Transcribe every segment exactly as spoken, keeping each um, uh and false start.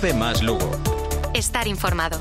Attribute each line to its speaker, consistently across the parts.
Speaker 1: COPE más Lugo.
Speaker 2: Estar informado.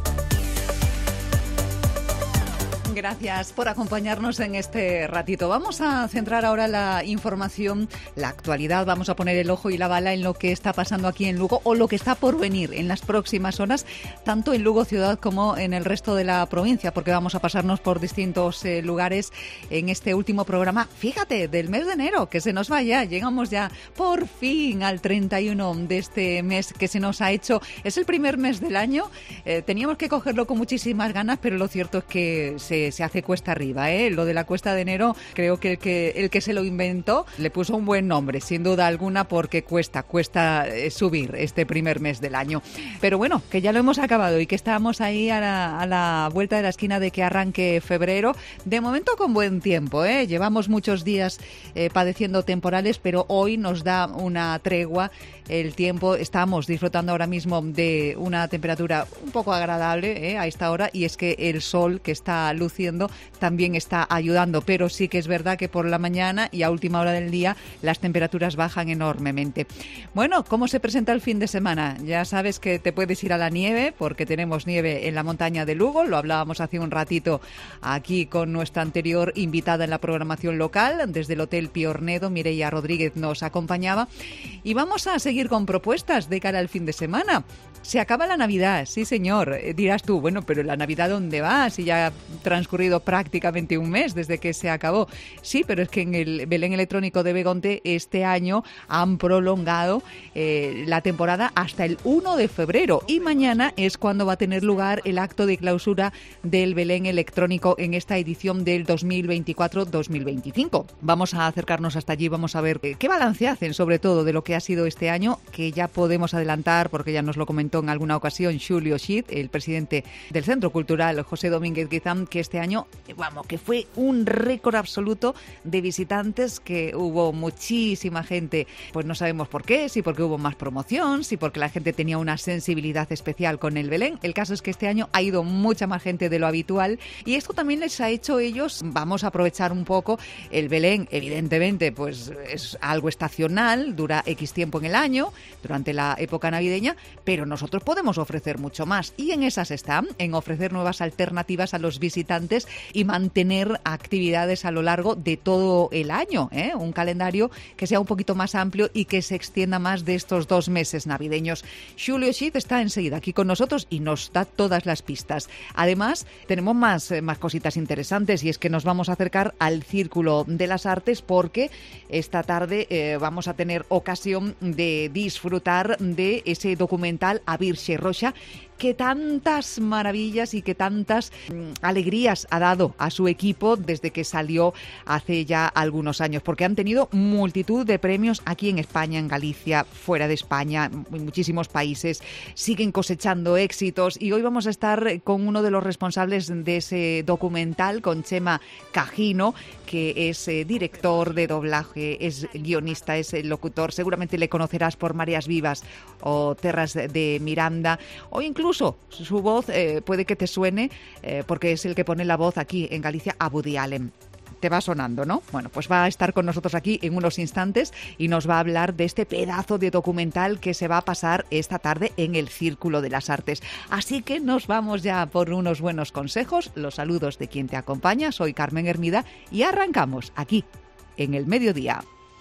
Speaker 3: Gracias por acompañarnos en este ratito. Vamos a centrar ahora la información, la actualidad. Vamos a poner el ojo y la bala en lo que está pasando aquí en Lugo o lo que está por venir en las próximas horas, tanto en Lugo ciudad como en el resto de la provincia, porque vamos a pasarnos por distintos eh, lugares en este último programa. Fíjate, del mes de enero, que se nos va ya. Llegamos ya por fin al treinta y uno de este mes que se nos ha hecho. Es el primer mes del año. Eh, teníamos que cogerlo con muchísimas ganas, pero lo cierto es que se se hace cuesta arriba, ¿eh? Lo de la cuesta de enero, creo que el que el que se lo inventó le puso un buen nombre, sin duda alguna, porque cuesta, cuesta eh, subir este primer mes del año. Pero bueno, que ya lo hemos acabado y que estamos ahí a la, a la vuelta de la esquina de que arranque febrero. De momento con buen tiempo, ¿eh? Llevamos muchos días eh, padeciendo temporales, pero hoy nos da una tregua el tiempo. Estamos disfrutando ahora mismo de una temperatura un poco agradable, ¿eh? A esta hora, y es que el sol que está luciendo también está ayudando, pero sí que es verdad que por la mañana y a última hora del día las temperaturas bajan enormemente. Bueno, ¿cómo se presenta el fin de semana? Ya sabes que te puedes ir a la nieve, porque tenemos nieve en la montaña de Lugo. Lo hablábamos hace un ratito aquí con nuestra anterior invitada en la programación local. Desde el Hotel Piornedo, Mireia Rodríguez nos acompañaba. Y vamos a seguir con propuestas de cara al fin de semana. Se acaba la Navidad, sí señor. Eh, dirás tú, bueno, pero ¿la Navidad dónde va? Si ya ha transcurrido prácticamente un mes desde que se acabó. Sí, pero es que en el Belén Electrónico de Begonte este año han prolongado eh, la temporada hasta el uno de febrero. Y mañana es cuando va a tener lugar el acto de clausura del Belén Electrónico en esta edición del dos mil veinticuatro dos mil veinticinco. Vamos a acercarnos hasta allí, vamos a ver eh, qué balance hacen, sobre todo, de lo que ha sido este año, que ya podemos adelantar, porque ya nos lo comentó en alguna ocasión Xulio Xid, el presidente del Centro Cultural José Domínguez Guizán, que este año, vamos, que fue un récord absoluto de visitantes, que hubo muchísima gente, pues no sabemos por qué, si porque hubo más promoción, si porque la gente tenía una sensibilidad especial con el Belén. El caso es que este año ha ido mucha más gente de lo habitual, y esto también les ha hecho ellos, vamos a aprovechar un poco el Belén. Evidentemente, pues es algo estacional, dura X tiempo en el año, durante la época navideña, pero nosotros podemos ofrecer mucho más, y en esas están, en ofrecer nuevas alternativas a los visitantes y mantener actividades a lo largo de todo el año, ¿eh? Un calendario que sea un poquito más amplio y que se extienda más de estos dos meses navideños. Xulio Xid está enseguida aquí con nosotros y nos da todas las pistas. Además, tenemos más, eh, más cositas interesantes, y es que nos vamos a acercar al Círculo de las Artes, porque esta tarde eh, vamos a tener ocasión de disfrutar de ese documental A Virxe Roxa, que tantas maravillas y que tantas mm, alegrías ha dado a su equipo desde que salió hace ya algunos años, porque han tenido multitud de premios aquí en España, en Galicia, fuera de España, en muchísimos países. Siguen cosechando éxitos, y hoy vamos a estar con uno de los responsables de ese documental, con Chema Cajino, que es eh, director de doblaje, es guionista, es el locutor. Seguramente le conocerás por Mareas Vivas o Terras de Miranda, o incluso su voz eh, puede que te suene, eh, porque es el que pone la voz aquí en Galicia a Woody Allen. Te va sonando, ¿no? Bueno, pues va a estar con nosotros aquí en unos instantes y nos va a hablar de este pedazo de documental que se va a pasar esta tarde en el Círculo de las Artes. Así que nos vamos ya por unos buenos consejos, los saludos de quien te acompaña. Soy Carmen Hermida y arrancamos aquí en El Mediodía.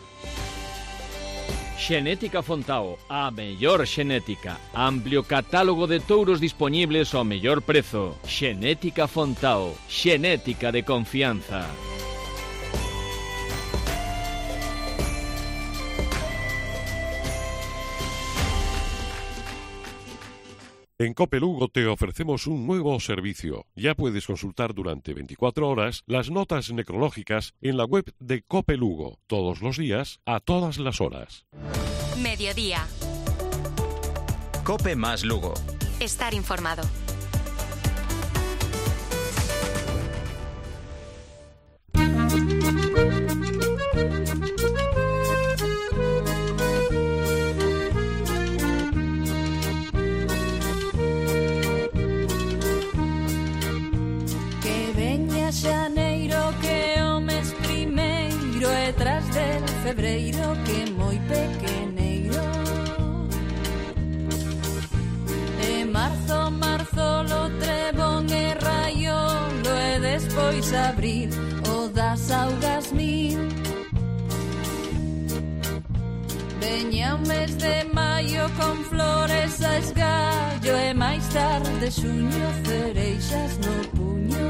Speaker 4: Xenética Fontao, a mellor xenética. Amplio catálogo de touros dispoñibles ao mellor prezo. Xenética Fontao, xenética de confianza.
Speaker 5: En COPE Lugo te ofrecemos un nuevo servicio. Ya puedes consultar durante veinticuatro horas las notas necrológicas en la web de COPE Lugo, todos los días, a todas las horas.
Speaker 2: Mediodía.
Speaker 1: COPE más Lugo.
Speaker 2: Estar informado.
Speaker 6: Xaneiro, que o mes primeiro e tras del febreiro, que moi pequeneiro. as augas mil. Veña o mes de maio con flores a esgallo e máis tarde xuño cereixas no puño.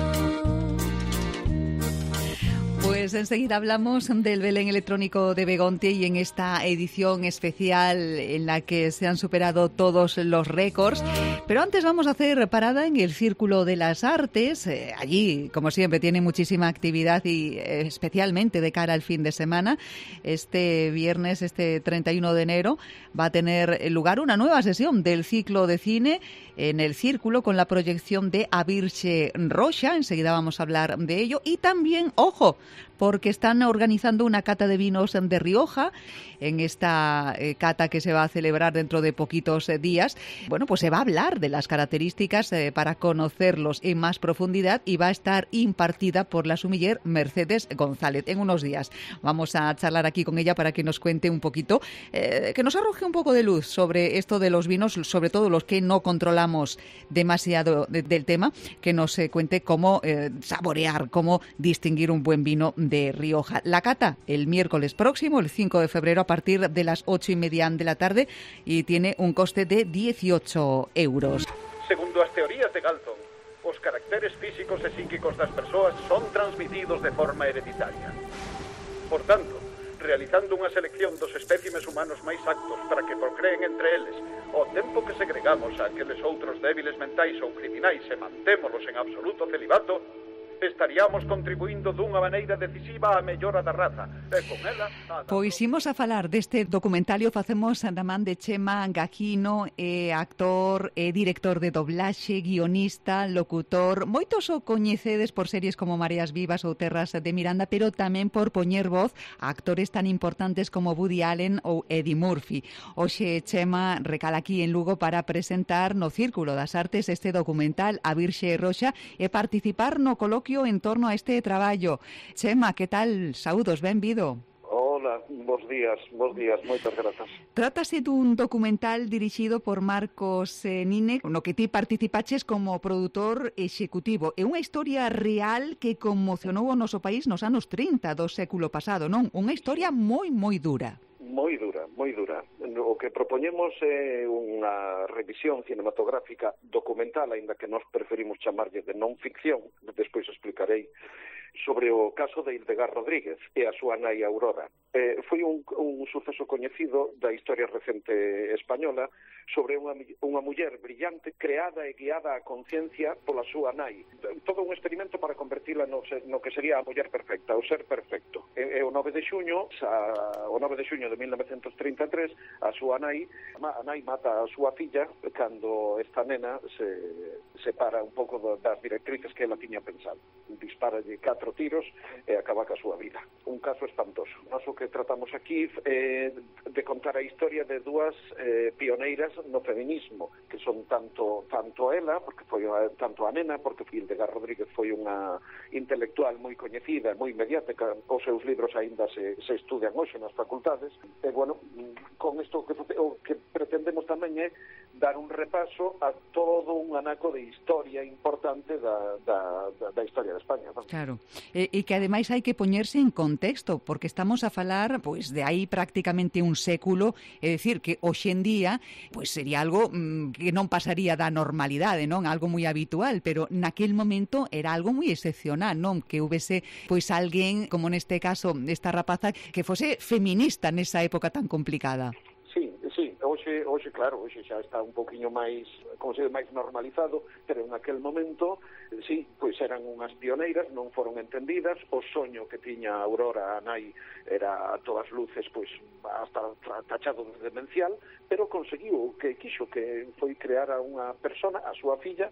Speaker 3: Pues enseguida hablamos del Belén electrónico de Begonte y en esta edición especial en la que se han superado todos los récords. Pero antes vamos a hacer parada en el Círculo de las Artes. Eh, allí, como siempre, tiene muchísima actividad y eh, especialmente de cara al fin de semana. Este viernes, este treinta y uno de enero, va a tener lugar una nueva sesión del ciclo de cine en el Círculo con la proyección de A Virxe Roxa. Enseguida vamos a hablar de ello. Y también, ojo, porque están organizando una cata de vinos de Rioja. En esta eh, cata que se va a celebrar dentro de poquitos eh, días, bueno, pues se va a hablar de las características eh, para conocerlos en más profundidad y va a estar impartida por la sumiller Mercedes González. En unos días vamos a charlar aquí con ella para que nos cuente un poquito, eh, que nos arroje un poco de luz sobre esto de los vinos, sobre todo los que no controlamos demasiado de, del tema, que nos eh, cuente cómo eh, saborear, cómo distinguir un buen vino de Rioja. La cata el miércoles próximo, el cinco de febrero, a partir de las ocho y media de la tarde, y tiene un coste de dieciocho euros.
Speaker 1: Segundo as teorías de Galton, os caracteres físicos e psíquicos das persoas son transmitidos de forma hereditaria. Por tanto, realizando unha selección dos espécimes humanos máis aptos para que procreen entre eles, ao tempo que segregamos a aqueles outros débiles mentais ou criminais e mantémolos en absoluto celibato, estaríamos contribuindo dunha maneira decisiva á mellora da raza. E con ela... A...
Speaker 3: Pois imos a falar deste documentario, facemos da man de Chema Gajino, é actor, é director de doblaxe, guionista, locutor. Moitos o coñecedes por series como Mareas Vivas ou Terras de Miranda, pero tamén por poñer voz a actores tan importantes como Woody Allen ou Eddie Murphy. Hoxe Chema recala aquí en Lugo para presentar no Círculo das Artes este documental A Virxe Roxa e participar no coloquio en torno a este traballo. Chema, que tal? Saúdos, benvido.
Speaker 7: Hola, bons días, bons días, moitas grazas.
Speaker 3: Trátase dun documental dirixido por Marcos eh, Nine, no que ti participaches como produtor executivo. É unha historia real que conmocionou o noso país nos anos trinta do século pasado, non? Unha historia moi, moi dura.
Speaker 7: Moi dura, moi dura. O que propoñemos é unha revisión cinematográfica documental, aínda que nós preferimos chamarlle de non ficción, despois explicarei, sobre o caso de Hildegard Rodríguez e a súa nai Aurora. Eh, foi un, un suceso coñecido da historia recente española sobre unha, unha muller brillante creada e guiada a conciencia pola súa nai. Todo un experimento para convertila no, no que sería a muller perfecta, o ser perfecto. E, e o nove de xuño, a, o nove de xuño de mil novecentos trinta e tres, a súa nai, a nai mata a súa filla cando esta nena se separa un pouco das directrices que ela tiña pensado. Disparalle catro tiros e acaba ca súa vida. Un caso espantoso. Nós o que tratamos aquí é de contar a historia de dúas eh, pioneiras no feminismo, que son tanto tanto ela, porque foi tanto a nena, porque Hildegard Rodríguez foi unha intelectual moi coñecida, moi mediática, os seus libros aínda se, se estudian hoxe nas facultades, e bueno, con isto que, o que pretendemos tamén é dar un repaso a todo un anaco de historia importante da, da, da, da historia de España. ¿No?
Speaker 3: Claro, e, e que ademais hai que poñerse en contexto, porque estamos a falar pois de aí prácticamente un século, é dicir, que hoxe en día pois sería algo mmm, que non pasaría da normalidade, non? Algo moi habitual, pero naquel momento era algo moi excepcional, non? Que houvese pois alguén, como neste caso esta rapaza, que fose feminista nesa época tan complicada.
Speaker 7: Sí, sí, hoxe, hoxe claro, hoxe xa está un poquinho máis, como se máis normalizado, pero en aquel momento, sí, pois eran unhas pioneiras, non foron entendidas, o soño que tiña Aurora, a nai, era a todas luces, pois, hasta tachado de demencial, pero conseguiu o que quixo, que foi crear a unha persona, a súa filla,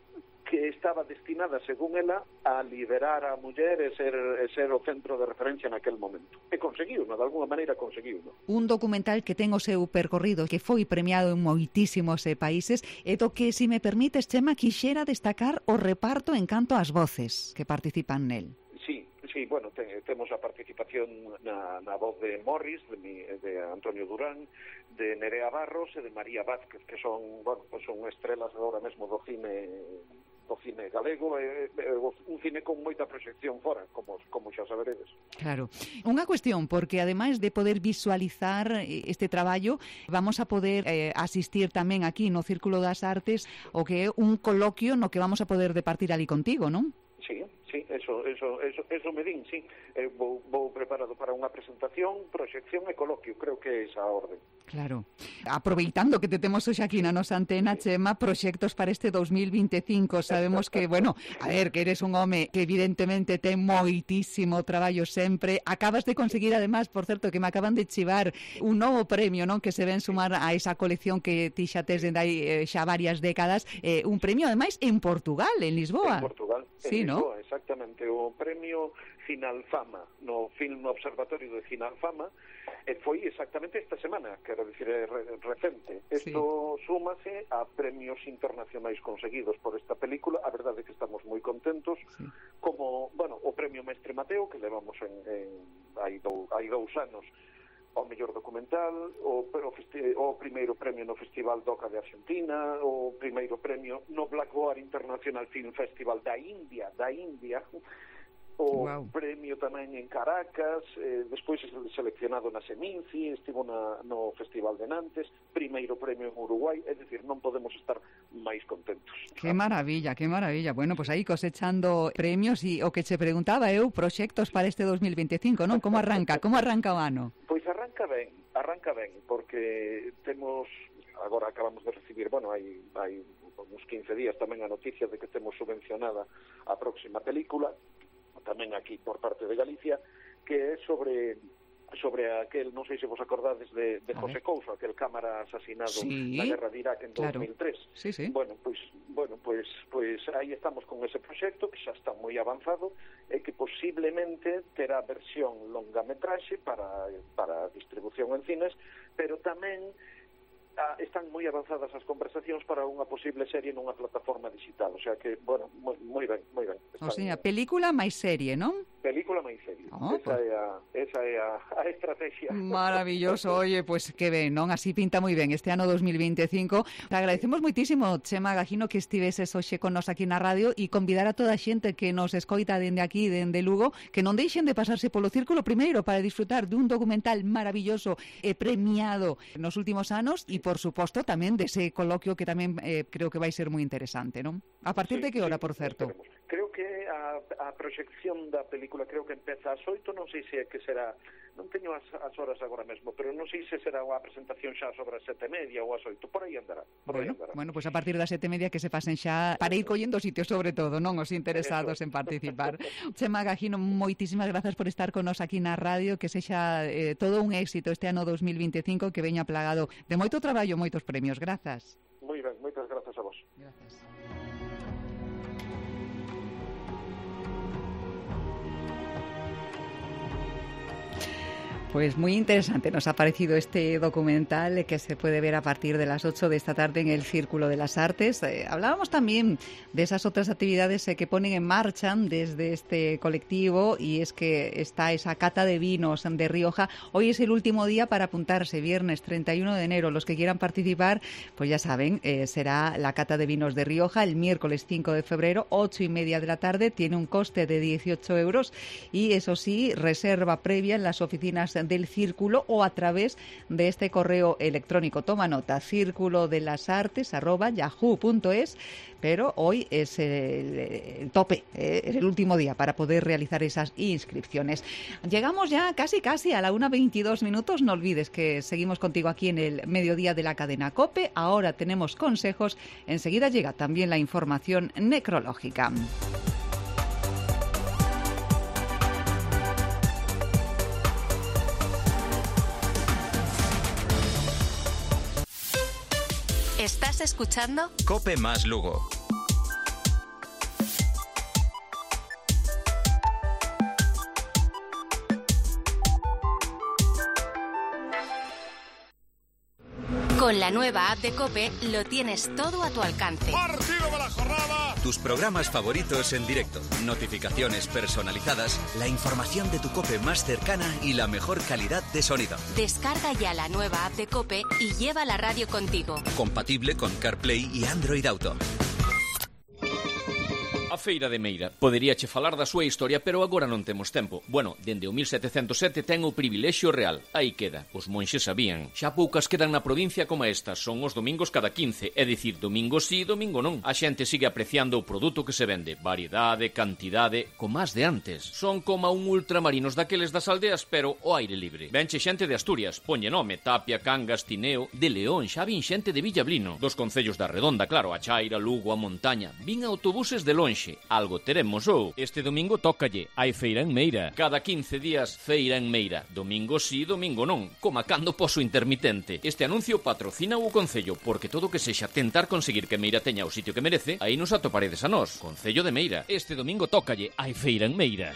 Speaker 7: que estaba destinada, según ela, a liberar a muller e ser, e ser o centro de referencia naquel momento. E conseguiu, no, de alguna maneira conseguiu. No?
Speaker 3: Un documental que ten o seu percorrido, que foi premiado en moitísimos eh, países, e do que, se me permites, Chema, quixera destacar o reparto en canto ás voces que participan nel.
Speaker 7: Sí, sí, bueno, te, temos a participación na, na voz de Morris, de, mi, de Antonio Durán, de Nerea Barros e de María Vázquez, que son, bueno, pues son estrelas agora mesmo do cine do cine galego, e, e, un cine con moita proxección fora, como, como xa xa saberedes.
Speaker 3: Claro. Unha cuestión, porque ademais de poder visualizar este traballo, vamos a poder eh, asistir tamén aquí no Círculo das Artes o que é un coloquio no que vamos a poder departir ali contigo, non?
Speaker 7: Sí, sí, eso, eso, eso, eso me din, sí. Eh, vou, vou preparado para unha presentación, proxección e coloquio, creo que é esa a orden.
Speaker 3: Claro. Aproveitando que te temos hoxe aquí na nosa antena, Chema, proxectos para este dos mil vinte e cinco. Sabemos que, bueno, a ver, que eres un home que evidentemente ten moitísimo traballo sempre. Acabas de conseguir, además, por certo, que me acaban de chivar un novo premio, non, que se ven sumar a esa colección que ti xa tes dende aí eh, xa varias décadas, eh, un premio, ademais, en Portugal, en Lisboa.
Speaker 7: En Portugal, en
Speaker 3: sí,
Speaker 7: Lisboa,
Speaker 3: ¿no?
Speaker 7: Exactamente, o premio Cinalfama, no Film Observatorio de Cinalfama, e foi exactamente esta semana, quero dicir, é re, recente. Isto sí. Súmase a premios internacionais conseguidos por esta película. A verdade é que estamos moi contentos, sí. Como, bueno, o premio Mestre Mateo, que levamos en, en hai, dou, hai dous anos, o mellor documental, o, o, festi- o primeiro premio no Festival Doca de Argentina, o primeiro premio no Blackboard International Film Festival da India, da India, o wow. Premio tamén en Caracas, eh, despois seleccionado na Seminci, estivo na, no Festival de Nantes, primeiro premio en Uruguai, é dicir, non podemos estar máis contentos.
Speaker 3: Que maravilla, que maravilla. Bueno, pues aí cosechando premios e o que che preguntaba eu, proxectos para este dos mil vinte e cinco, non? Como arranca? Como arranca o ano?
Speaker 7: Pois arranca ben, arranca ben, porque temos, agora acabamos de recibir, bueno, hai, hai uns quince días tamén a noticia de que temos subvencionada a próxima película, tamén aquí por parte de Galicia, que é sobre sobre aquel, non sei se vos acordades de, de José Couso, aquel cámara asesinado sí, na guerra de Irak en claro. dos mil tres.
Speaker 3: Sí, sí.
Speaker 7: Bueno, pois bueno, pois pois aí estamos con ese proxecto que xa está moi avanzado e que posiblemente terá versión longametraxe para para distribución en cines, pero tamén Ah, están moi avanzadas as conversacións para unha posible serie nunha plataforma digital, o sea que, bueno, moi, moi ben, moi ben.
Speaker 3: Están... O sea, película máis serie, non?
Speaker 7: Película máis serie. Oh, esa, pues... é a, esa é a, a estrategia.
Speaker 3: Maravilloso, oye, pues que ben, non? Así pinta moi ben este ano dos mil vinte e cinco. Te agradecemos moitísimo, Chema Gajino, que estiveses hoxe con nos aquí na radio e convidar a toda a xente que nos escoita dende aquí, dende Lugo, que non deixen de pasarse polo Círculo primeiro para disfrutar dun documental maravilloso e premiado nos últimos anos e por suposto tamén dese coloquio que tamén eh, creo que vai ser moi interesante, non? A partir sí, de que hora, sí, por certo?
Speaker 7: Esperemos. Creo que a, a proxección da película creo que empeza ás oito, non sei se é que será, non teño as, as horas agora mesmo, pero non sei se será unha presentación xa sobre as sete e media ou as oito, por aí andará. Por
Speaker 3: bueno,
Speaker 7: aí andará.
Speaker 3: Bueno, pues a partir das sete e media que se pasen xa para ir collendo sitios, sobre todo, non os interesados en participar. Chema Gajino, moitísimas grazas por estar con nos aquí na radio, que sexa eh, todo un éxito este ano dos mil vinte e cinco, que veña plagado de moito traballo, moitos premios. Grazas.
Speaker 7: Moi ben, moitas grazas a vos.
Speaker 3: Grazas. Pues muy interesante nos ha parecido este documental que se puede ver a partir de las ocho de esta tarde en el Círculo de las Artes. Eh, hablábamos también de esas otras actividades eh, que ponen en marcha desde este colectivo, y es que está esa cata de vinos de Rioja. Hoy es el último día para apuntarse, viernes treinta y uno de enero. Los que quieran participar, pues ya saben, eh, será la cata de vinos de Rioja el miércoles cinco de febrero, ocho y media de la tarde. Tiene un coste de dieciocho euros y, eso sí, reserva previa en las oficinas del Círculo o a través de este correo electrónico. Toma nota, círculo de las artes arroba yahoo punto es, pero hoy es el, el tope, eh, es el último día para poder realizar esas inscripciones. Llegamos ya casi casi a la una veintidós minutos. No olvides que seguimos contigo aquí en el mediodía de la cadena COPE. Ahora tenemos consejos, enseguida llega también la información necrológica.
Speaker 2: ¿Estás escuchando?
Speaker 8: COPE más Lugo.
Speaker 2: Con la nueva app de COPE lo tienes todo a tu alcance.
Speaker 9: ¡Partido de la jornada!
Speaker 8: Tus programas favoritos en directo, notificaciones personalizadas, la información de tu COPE más cercana y la mejor calidad de sonido.
Speaker 2: Descarga ya la nueva app de COPE y lleva la radio contigo.
Speaker 8: Compatible con CarPlay y Android Auto.
Speaker 4: A Feira de Meira. Poderíache falar da súa historia, pero agora non temos tempo. Bueno, dende o mil setecentos sete ten o privilexio real. Aí queda. Os monxes sabían. Xa poucas quedan na provincia como estas. Son os domingos cada quince. É dicir, domingo sí, domingo non. A xente sigue apreciando o produto que se vende. Variedade, cantidade, como as de antes. Son como un ultramarinos daqueles das aldeas, pero o aire libre. Venche xente de Asturias. Ponlle nome. Tapia, Cangas, Tineo. De León xa vin xente de Villablino. Dos concellos da Redonda, claro. A Chaira, Lugo, a Montaña. Vin autobuses de lonxe. Algo teremos ou. Este domingo tócalle. Hai feira en Meira. Cada quince días feira en Meira. Domingo sí, domingo non. Coma cando poso intermitente. Este anuncio patrocina o Concello, porque todo que sexa tentar conseguir que Meira teña o sitio que merece, aí nos atoparedes a nós. Concello de Meira. Este domingo tócalle. Hai feira en Meira.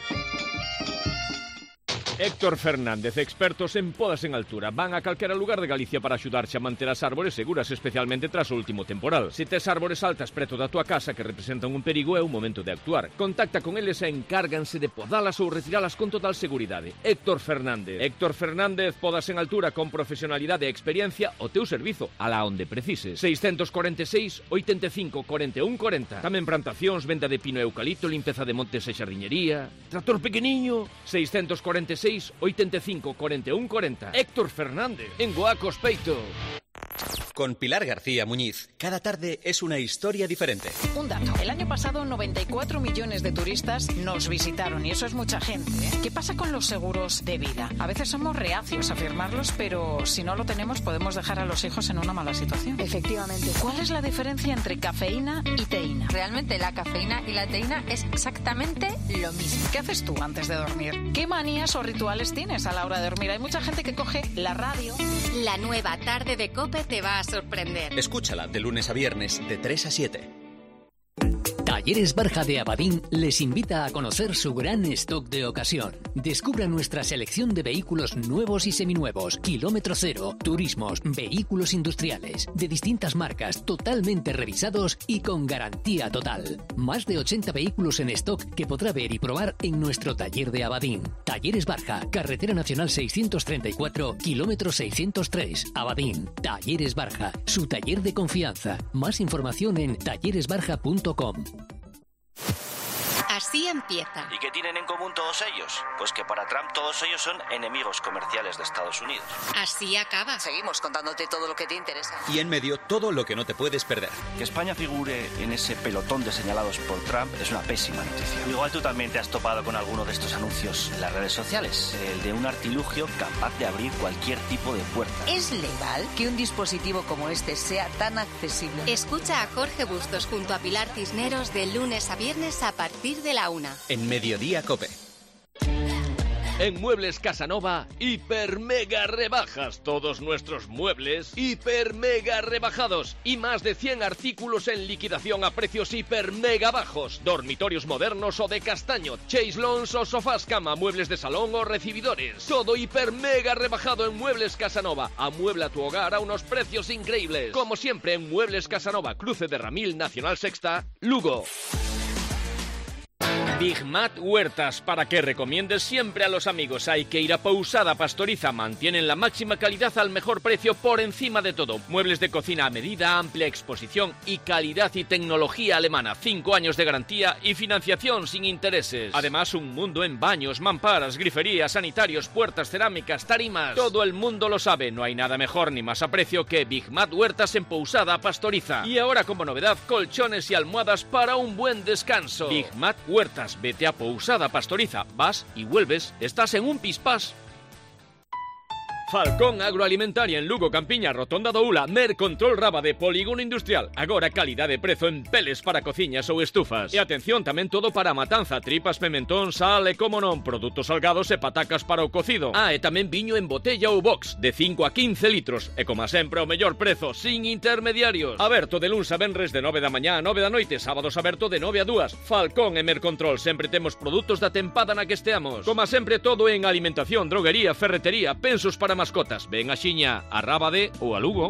Speaker 4: Héctor Fernández, expertos en podas en altura. Van a calquera lugar de Galicia para axudarche a manter as árbores seguras, especialmente tras o último temporal. Se tes árbores altas preto da tua casa que representan un perigo, é o momento de actuar. Contacta con eles e encárganse de podalas ou retiralas con total seguridade. Héctor Fernández. Héctor Fernández, podas en altura con profesionalidade e experiencia o teu servizo, alá onde precises. seiscentos cuarenta e seis, oitenta e cinco, cuarenta e un, cuarenta. Tamén plantacións, venda de pino e eucalipto, limpeza de montes e xardiñería. Tractor pequeniño, seiscentos cuarenta e seis, oitenta e cinco, cuarenta e un, cuarenta. Héctor Fernández, en Goacos Peito.
Speaker 8: Con Pilar García Muñiz, cada tarde es una historia diferente.
Speaker 9: Un dato. El año pasado noventa y cuatro millones de turistas nos visitaron y eso es mucha gente, ¿eh? ¿Qué pasa con los seguros de vida? A veces somos reacios a firmarlos, pero si no lo tenemos podemos dejar a los hijos en una mala situación.
Speaker 10: Efectivamente.
Speaker 9: ¿Cuál es la diferencia entre cafeína y teína?
Speaker 10: Realmente la cafeína y la teína es exactamente lo mismo.
Speaker 9: ¿Qué haces tú antes de dormir? ¿Qué manías o rituales tienes a la hora de dormir? Hay mucha gente que coge la radio.
Speaker 2: La nueva tarde de COPE te va a sorprender.
Speaker 8: Escúchala de lunes a viernes de tres a siete.
Speaker 11: Talleres Barja de Abadín les invita a conocer su gran stock de ocasión. Descubra nuestra selección de vehículos nuevos y seminuevos, kilómetro cero, turismos, vehículos industriales, de distintas marcas, totalmente revisados y con garantía total. Más de ochenta vehículos en stock que podrá ver y probar en nuestro taller de Abadín. Talleres Barja, Carretera Nacional seiscientos treinta y cuatro, kilómetro seiscientos tres, Abadín. Talleres Barja, su taller de confianza. Más información en talleres barja punto com.
Speaker 2: Así empieza.
Speaker 12: ¿Y qué tienen en común todos ellos? Pues que para Trump todos ellos son enemigos comerciales de Estados Unidos.
Speaker 2: Así acaba.
Speaker 9: Seguimos contándote todo lo que te interesa.
Speaker 8: Y en medio, todo lo que no te puedes perder.
Speaker 12: Que España figure en ese pelotón de señalados por Trump es una pésima noticia. Igual tú también te has topado con alguno de estos anuncios en las redes sociales. El de un artilugio capaz de abrir cualquier tipo de puerta.
Speaker 9: ¿Es legal que un dispositivo como este sea tan accesible?
Speaker 2: Escucha a Jorge Bustos junto a Pilar Cisneros de lunes a viernes a partir de la una.
Speaker 8: En Mediodía COPE.
Speaker 4: En Muebles Casanova, hiper mega rebajas. Todos nuestros muebles hiper mega rebajados. Y más de cien artículos en liquidación a precios hiper mega bajos. Dormitorios modernos o de castaño, chaiselons o sofás cama, muebles de salón o recibidores. Todo hiper mega rebajado en Muebles Casanova. Amuebla tu hogar a unos precios increíbles. Como siempre en Muebles Casanova, Cruce de Ramil, Nacional Sexta, Lugo. Bigmat Huertas, para que recomiendes siempre a los amigos. Hay que ir a Pousada Pastoriza. Mantienen la máxima calidad al mejor precio por encima de todo. Muebles de cocina a medida, amplia exposición y calidad y tecnología alemana. Cinco años de garantía y financiación sin intereses. Además, un mundo en baños, mamparas, griferías, sanitarios, puertas, cerámicas, tarimas. Todo el mundo lo sabe. No hay nada mejor ni más a precio que Bigmat Huertas en Pousada Pastoriza. Y ahora como novedad, colchones y almohadas para un buen descanso. Bigmat Huertas. Vete a Pousada Pastoriza, vas y vuelves, estás en un pispás. Falcón Agroalimentaria en Lugo, Campiña, Rotonda do Ula, Mercontrol Rábade, Polígono Industrial. Agora calidad de prezo en peles para cociñas ou estufas. E atención, tamén todo para a matanza, tripas, pimentón, sal e como non, produtos salgados e patacas para o cocido. Ah, e tamén viño en botella ou box, de cinco a quince litros. E como sempre o mellor prezo, sin intermediarios. Aberto de luns a venres de nove da mañá a nove da noite, sábados aberto de nove a dúas. Falcón e Mercontrol, sempre temos produtos da tempada na que esteamos. Como sempre todo en alimentación, droguería, ferretería, pensos para mascotas. Ven a Xiña, a Rábade ou a Lugo.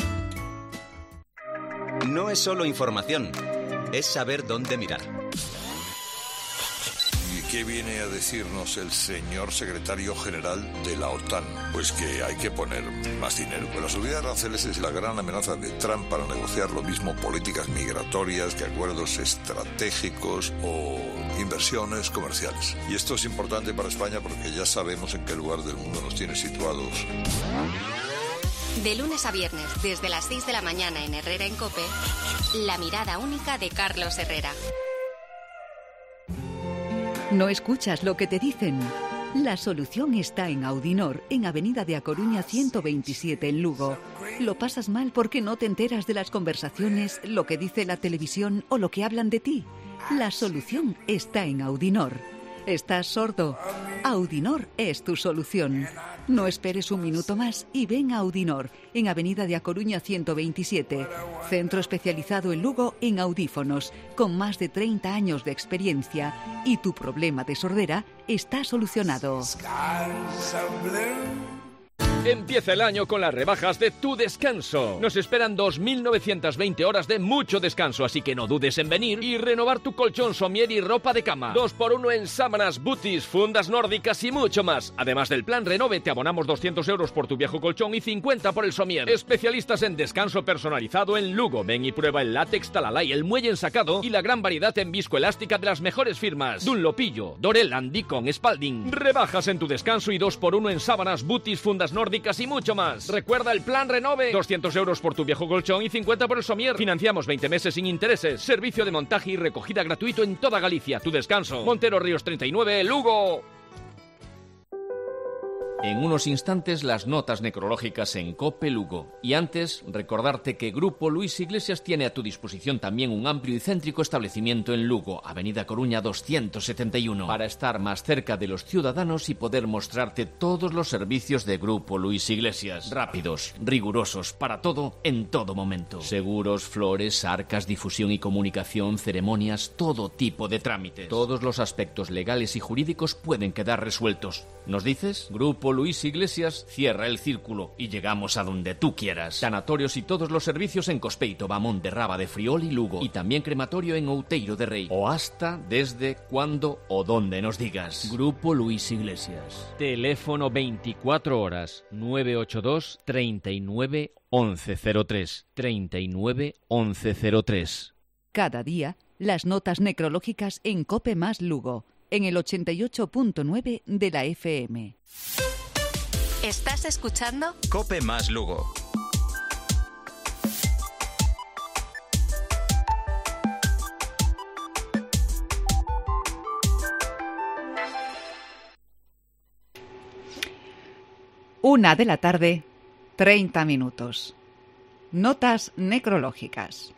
Speaker 8: No es solo información, es saber dónde mirar.
Speaker 13: qué viene a decirnos el señor secretario general de la OTAN? Pues que hay que poner más dinero. Pues la subida de aranceles es la gran amenaza de Trump para negociar lo mismo políticas migratorias que acuerdos estratégicos o inversiones comerciales. Y esto es importante para España porque ya sabemos en qué lugar del mundo nos tiene situados.
Speaker 2: De lunes a viernes, desde las seis de la mañana en Herrera en COPE, la mirada única de Carlos Herrera.
Speaker 14: ¿No escuchas lo que te dicen? La solución está en Audinor, en Avenida de A Coruña ciento veintisiete en Lugo. ¿Lo pasas mal porque no te enteras de las conversaciones, lo que dice la televisión o lo que hablan de ti? La solución está en Audinor. ¿Estás sordo? Audinor es tu solución. No esperes un minuto más y ven a Audinor, en Avenida de A Coruña ciento veintisiete. Centro especializado en Lugo en audífonos, con más de treinta años de experiencia. Y tu problema de sordera está solucionado.
Speaker 4: Empieza el año con las rebajas de Tu Descanso. Nos esperan dos mil novecientas veinte horas de mucho descanso, así que no dudes en venir y renovar tu colchón, somier y ropa de cama. Dos por uno en sábanas, booties, fundas nórdicas y mucho más. Además del plan Renove, te abonamos doscientos euros por tu viejo colchón y cincuenta por el somier. Especialistas en descanso personalizado en Lugo. Ven y prueba el látex Talalay, el muelle ensacado y la gran variedad en viscoelástica de las mejores firmas. Dunlopillo, Dorel, Andicon, Spalding. Rebajas en Tu Descanso y dos por uno en sábanas, booties, fundas nórdicas y mucho más. Recuerda el plan Renove. doscientos euros por tu viejo colchón y cincuenta por el somier. Financiamos veinte meses sin intereses. Servicio de montaje y recogida gratuito en toda Galicia. Tu Descanso. Montero Ríos treinta y nueve, Lugo. En unos instantes las notas necrológicas en COPE Lugo. Y antes, recordarte que Grupo Luis Iglesias tiene a tu disposición también un amplio y céntrico establecimiento en Lugo, Avenida Coruña doscientos setenta y uno, para estar más cerca de los ciudadanos y poder mostrarte todos los servicios de Grupo Luis Iglesias. Rápidos, rigurosos, para todo, en todo momento. Seguros, flores, arcas, difusión y comunicación, ceremonias, todo tipo de trámites. Todos los aspectos legales y jurídicos pueden quedar resueltos. ¿Nos dices? Grupo Luis Iglesias cierra el círculo y llegamos a donde tú quieras. Sanatorios y todos los servicios en Cospeito, Bamón de Raba de Friol y Lugo. Y también crematorio en Outeiro de Rei. O hasta, desde, cuando o donde nos digas. Grupo Luis Iglesias. Teléfono veinticuatro horas nueve ocho dos, treinta y nueve, once cero tres. treinta y nueve, once cero tres.
Speaker 14: Cada día, las notas necrológicas en COPE más Lugo, en el ochenta y ocho punto nueve de la F M.
Speaker 2: ¿Estás escuchando?
Speaker 8: COPE más Lugo.
Speaker 3: Una de la tarde, treinta minutos. Notas necrológicas.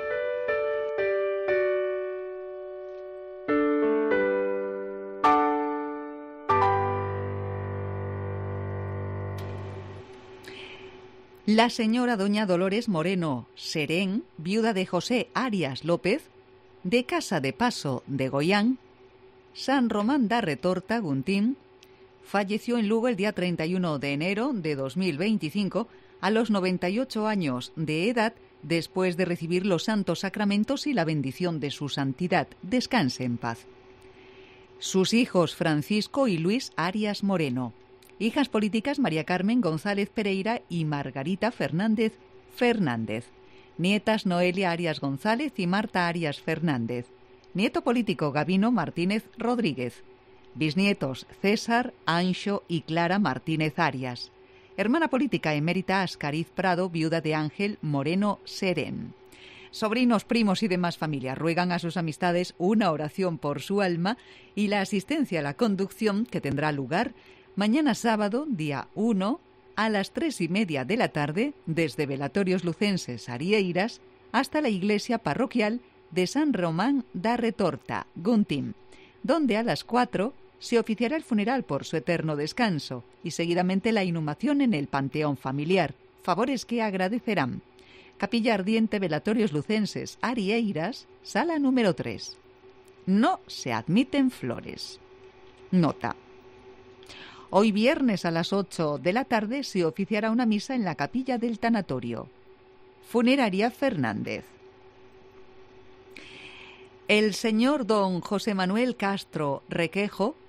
Speaker 3: La señora doña Dolores Moreno Serén, viuda de José Arias López, de Casa de Paso de Goián, San Román da Retorta, Guntín, falleció en Lugo el día treinta y uno de enero de dos mil veinticinco a los noventa y ocho años de edad, después de recibir los santos sacramentos y la bendición de su santidad. Descanse en paz. Sus hijos Francisco y Luis Arias Moreno. Hijas políticas María Carmen González Pereira y Margarita Fernández Fernández. Nietas Noelia Arias González y Marta Arias Fernández. Nieto político Gabino Martínez Rodríguez. Bisnietos César, Anxo y Clara Martínez Arias. Hermana política emérita Ascariz Prado, viuda de Ángel Moreno Serén. Sobrinos, primos y demás familia ruegan a sus amistades una oración por su alma y la asistencia a la conducción que tendrá lugar mañana sábado, día uno, a las tres y media de la tarde, desde Velatorios Lucenses Arieiras hasta la iglesia parroquial de San Román da Retorta, Guntín, donde a las cuatro se oficiará el funeral por su eterno descanso y seguidamente la inhumación en el panteón familiar, favores que agradecerán. Capilla Ardiente Velatorios Lucenses Arieiras, sala número tres. No se admiten flores. Nota. Hoy viernes a las ocho de la tarde se oficiará una misa en la capilla del tanatorio. Funeraria Fernández. El señor don José Manuel Castro Requejo,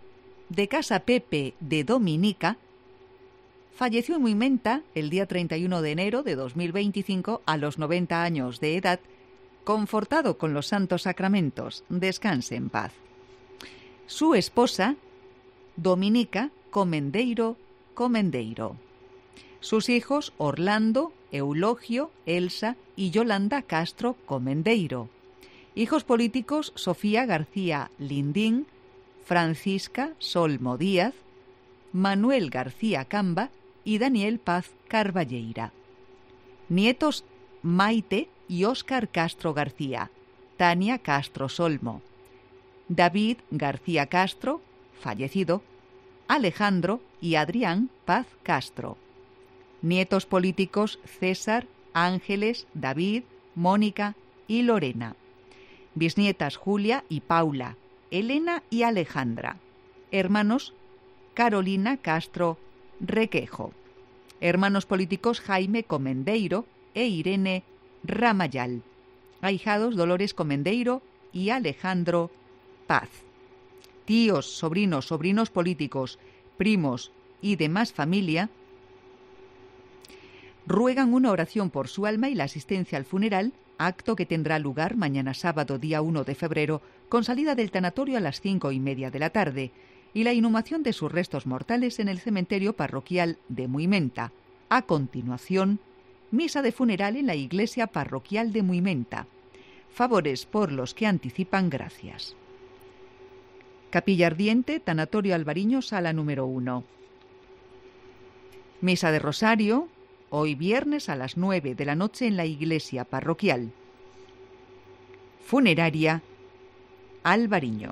Speaker 3: de Casa Pepe de Dominica, falleció en Muimenta el día treinta y uno de enero de dos mil veinticinco a los noventa años de edad, confortado con los santos sacramentos. Descanse en paz. Su esposa, Dominica Comendeiro Comendeiro. Sus hijos, Orlando, Eulogio, Elsa y Yolanda Castro Comendeiro. Hijos políticos, Sofía García Lindín, Francisca Solmo Díaz, Manuel García Camba y Daniel Paz Carballeira. Nietos, Maite y Óscar Castro García, Tania Castro Solmo, David García Castro, fallecido, Alejandro y Adrián Paz Castro. Nietos políticos, César, Ángeles, David, Mónica y Lorena. Bisnietas, Julia y Paula, Elena y Alejandra. Hermanos, Carolina Castro Requejo. Hermanos políticos, Jaime Comendeiro e Irene Ramayal. Ahijados, Dolores Comendeiro y Alejandro Paz. Tíos, sobrinos, sobrinos políticos, primos y demás familia ruegan una oración por su alma y la asistencia al funeral, acto que tendrá lugar mañana sábado día uno de febrero, con salida del tanatorio a las cinco y media de la tarde, y la inhumación de sus restos mortales en el cementerio parroquial de Muimenta. A continuación, misa de funeral en la iglesia parroquial de Muimenta. Favores por los que anticipan gracias. Capilla Ardiente, Tanatorio Alvariño, sala número uno. Misa de Rosario, hoy viernes a las nueve de la noche en la iglesia parroquial. Funeraria Alvariño.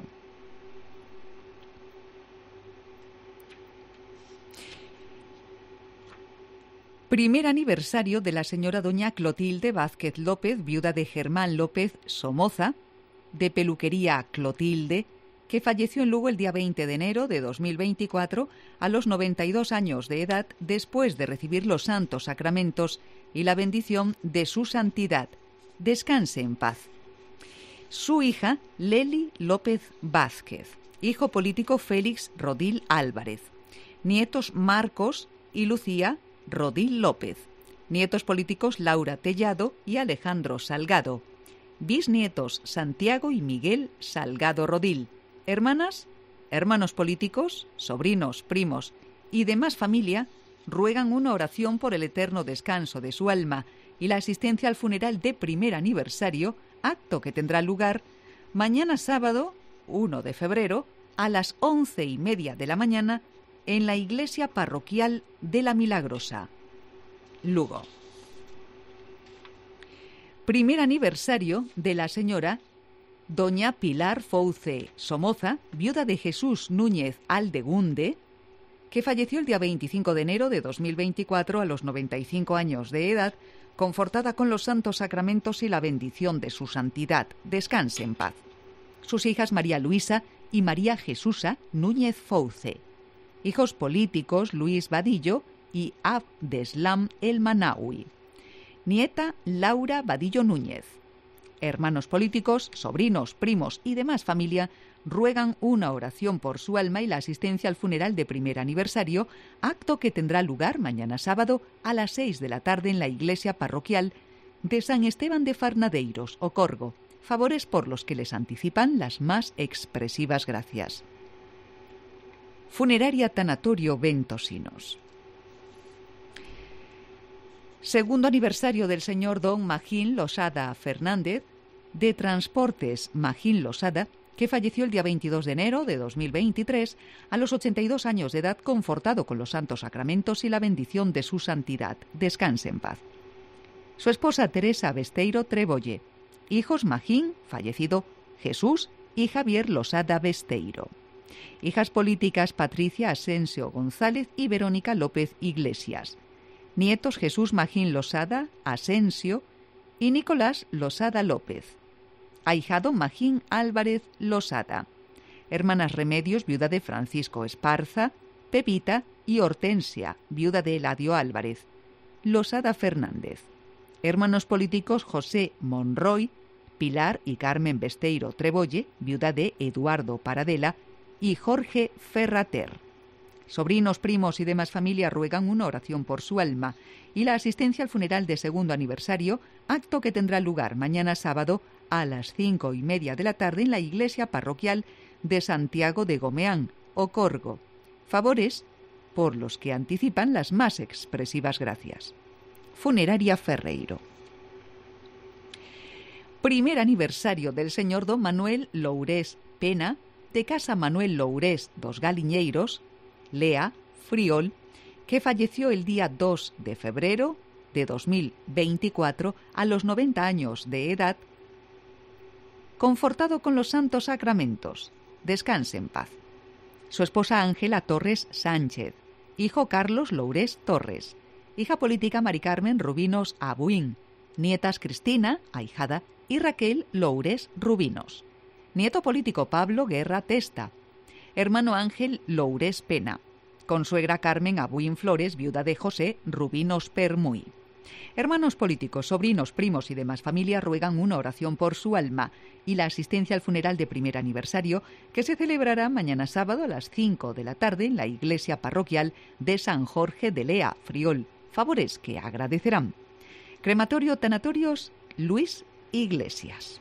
Speaker 3: Primer aniversario de la señora doña Clotilde Vázquez López, viuda de Germán López Somoza, de peluquería Clotilde, que falleció en Lugo el día veinte de enero de dos mil veinticuatro a los noventa y dos años de edad, después de recibir los santos sacramentos y la bendición de su santidad. Descanse en paz. Su hija, Leli López Vázquez. Hijo político, Félix Rodil Álvarez. Nietos, Marcos y Lucía Rodil López. Nietos políticos, Laura Tellado y Alejandro Salgado. Bisnietos, Santiago y Miguel Salgado Rodil. Hermanas, hermanos políticos, sobrinos, primos y demás familia ruegan una oración por el eterno descanso de su alma y la asistencia al funeral de primer aniversario, acto que tendrá lugar mañana sábado, uno de febrero, a las once y media de la mañana en la iglesia parroquial de La Milagrosa, Lugo. Primer aniversario de la señora doña Pilar Fouce Somoza, viuda de Jesús Núñez Aldegunde, que falleció el día veinticinco de enero de dos mil veinticuatro a los noventa y cinco años de edad, confortada con los santos sacramentos y la bendición de su santidad. Descanse en paz. Sus hijas María Luisa y María Jesusa Núñez Fouce. Hijos políticos, Luis Vadillo y Abdeslam El Manaui. Nieta, Laura Vadillo Núñez. Hermanos políticos, sobrinos, primos y demás familia ruegan una oración por su alma y la asistencia al funeral de primer aniversario, acto que tendrá lugar mañana sábado a las seis de la tarde en la iglesia parroquial de San Esteban de Farnadeiros, Ocorgo. Favores por los que les anticipan las más expresivas gracias. Funeraria Tanatorio Ventosinos. Segundo aniversario del señor don Magín Losada Fernández, de Transportes Magín Losada, que falleció el día veintidós de enero de dos mil veintitrés a los ochenta y dos años de edad, confortado con los santos sacramentos y la bendición de su santidad. Descanse en paz. Su esposa Teresa Besteiro Trebolle. Hijos Magín, fallecido, Jesús y Javier Losada Besteiro. Hijas políticas Patricia Asensio González y Verónica López Iglesias. Nietos Jesús Magín Losada Asensio y Nicolás Losada López. Ahijado Magín Álvarez Losada. Hermanas Remedios, viuda de Francisco Esparza, Pepita y Hortensia, viuda de Eladio Álvarez. Losada Fernández. Hermanos políticos José Monroy, Pilar y Carmen Besteiro Trebolle, viuda de Eduardo Paradela
Speaker 14: y Jorge Ferrater. Sobrinos, primos y demás familia ruegan una oración por su alma y la asistencia al funeral de segundo aniversario, acto que tendrá lugar mañana sábado a las cinco y media de la tarde en la iglesia parroquial de Santiago de Gomeán, Ocorgo. Favores por los que anticipan las más expresivas gracias. Funeraria Ferreiro. Primer aniversario del señor don Manuel Lourés Pena, de Casa Manuel Lourés dos Galiñeiros, Lea, Friol, que falleció el día dos de febrero de dos mil veinticuatro a los noventa años de edad, confortado con los santos sacramentos. Descanse en paz. Su esposa Ángela Torres Sánchez, hijo Carlos Lourés Torres, hija política Mari Carmen Rubinos Abuín, nietas Cristina, ahijada, y Raquel Lourés Rubinos, nieto político Pablo Guerra Testa, hermano Ángel Lourés Pena, consuegra Carmen Abuín Flores, viuda de José Rubinos Permuy. Hermanos políticos, sobrinos, primos y demás familia ruegan una oración por su alma y la asistencia al funeral de primer aniversario que se celebrará mañana sábado a las cinco de la tarde en la iglesia parroquial de San Jorge de Lea, Friol. Favores que agradecerán. Crematorio Tanatorios Luis Iglesias.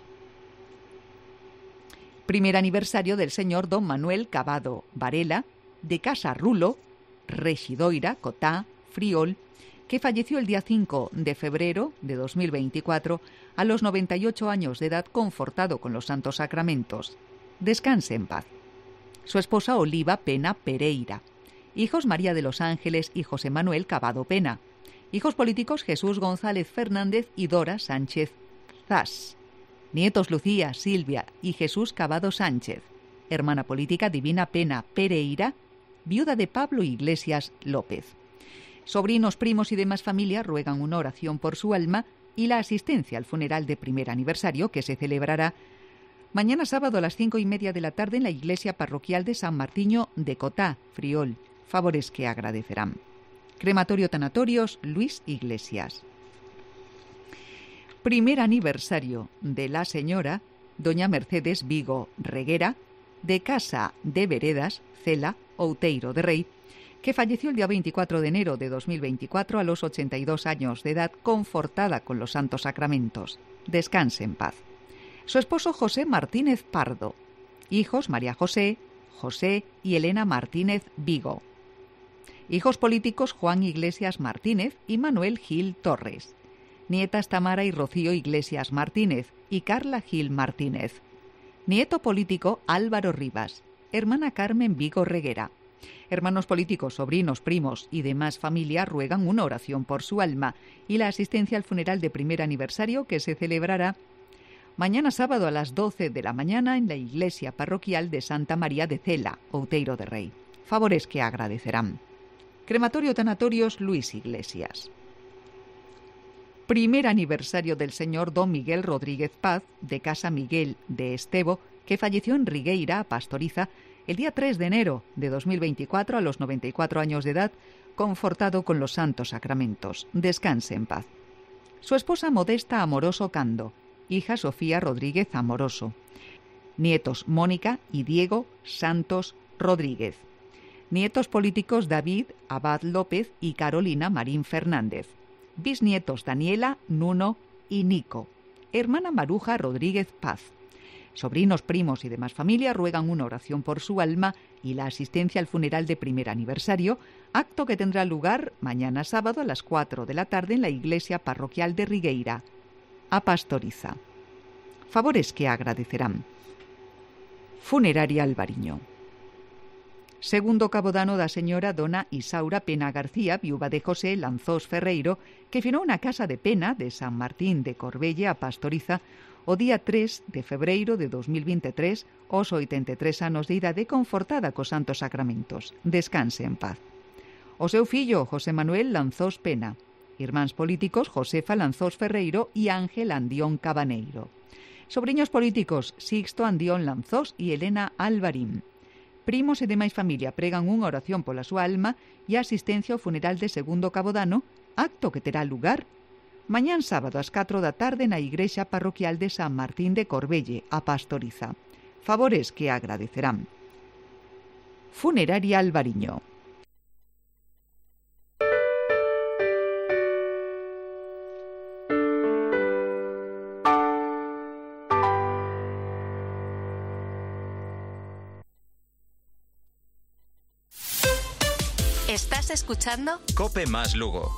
Speaker 14: Primer aniversario del señor don Manuel Cavado Varela, de Casa Rulo, Rexidoira, Cotá, Friol, que falleció el día cinco de febrero de dos mil veinticuatro a los noventa y ocho años de edad, confortado con los santos sacramentos. Descanse en paz. Su esposa Oliva Pena Pereira. Hijos María de los Ángeles y José Manuel Cavado Pena. Hijos políticos Jesús González Fernández y Dora Sánchez Zas. Nietos Lucía, Silvia y Jesús Cavado Sánchez. Hermana política Divina Pena Pereira, viuda de Pablo Iglesias López. Sobrinos, primos y demás familia ruegan una oración por su alma y la asistencia al funeral de primer aniversario que se celebrará mañana sábado a las cinco y media de la tarde en la iglesia parroquial de San Martiño de Cotá, Friol. Favores que agradecerán. Crematorio Tanatorios Luis Iglesias. Primer aniversario de la señora doña Mercedes Vigo Reguera, de Casa de Veredas, Cela, Outeiro de Rei, que falleció el día veinticuatro de enero de dos mil veinticuatro a los ochenta y dos años de edad, confortada con los santos sacramentos. Descanse en paz. Su esposo José Martínez Pardo. Hijos María José, José y Elena Martínez Vigo. Hijos políticos Juan Iglesias Martínez y Manuel Gil Torres. Nietas Tamara y Rocío Iglesias Martínez y Carla Gil Martínez. Nieto político Álvaro Rivas. Hermana Carmen Vigo Reguera. Hermanos políticos, sobrinos, primos y demás familia ruegan una oración por su alma y la asistencia al funeral de primer aniversario que se celebrará mañana sábado a las doce de la mañana en la iglesia parroquial de Santa María de Cela, Outeiro de Rei. Favores que agradecerán. Crematorio Tanatorios Luis Iglesias. Primer aniversario del señor don Miguel Rodríguez Paz, de Casa Miguel de Estebo, que falleció en Rigueira, Pastoriza, el día tres de enero de dos mil veinticuatro a los noventa y cuatro años de edad, confortado con los santos sacramentos. Descanse en paz. Su esposa Modesta Amoroso Cando, hija Sofía Rodríguez Amoroso. Nietos Mónica y Diego Santos Rodríguez. Nietos políticos David Abad López y Carolina Marín Fernández. Bisnietos Daniela, Nuno y Nico. Hermana Maruja Rodríguez Paz. Sobrinos, primos y demás familia ruegan una oración por su alma y la asistencia al funeral de primer aniversario, acto que tendrá lugar mañana sábado a las cuatro de la tarde en la iglesia parroquial de Rigueira, a Pastoriza. Favores que agradecerán. Funeraria Albariño. Segundo cabodano da señora dona Isaura Pena García, viúva de José Lanzós Ferreiro, que finou na casa de Pena de San Martín de Corbelle a Pastoriza o día tres de febreiro de dos mil veintitrés, aos oitenta e tres anos de idade, confortada cos santos sacramentos. Descanse en paz. O seu fillo, José Manuel Lanzós Pena. Irmáns políticos, Josefa Lanzós Ferreiro e Ángel Andión Cabaneiro. Sobriños políticos, Sixto Andión Lanzós e Elena Alvarín. Primos e demais familia pregan unha oración pola súa alma e a asistencia ao funeral de segundo cabodano, acto que terá lugar mañán sábado ás catro da tarde na igrexa parroquial de San Martín de Corbelle, a Pastoriza. Favores que agradecerán. Funeraria Albariño.
Speaker 2: ¿Estás escuchando?
Speaker 8: Cope más Lugo.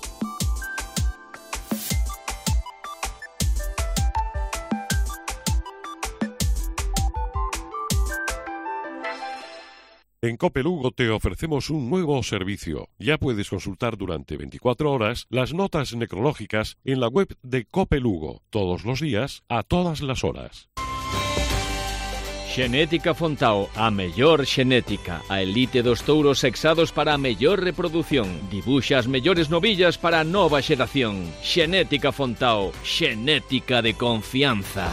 Speaker 5: En Cope Lugo te ofrecemos un nuevo servicio. Ya puedes consultar durante veinticuatro horas las notas necrológicas en la web de Cope Lugo, todos los días, a todas las horas.
Speaker 4: Xenética Fontao, a mellor xenética, a elite dos touros sexados para a mellor reproducción. Dibuxa as mellores novillas para a nova xeración. Xenética Fontao, xenética de confianza.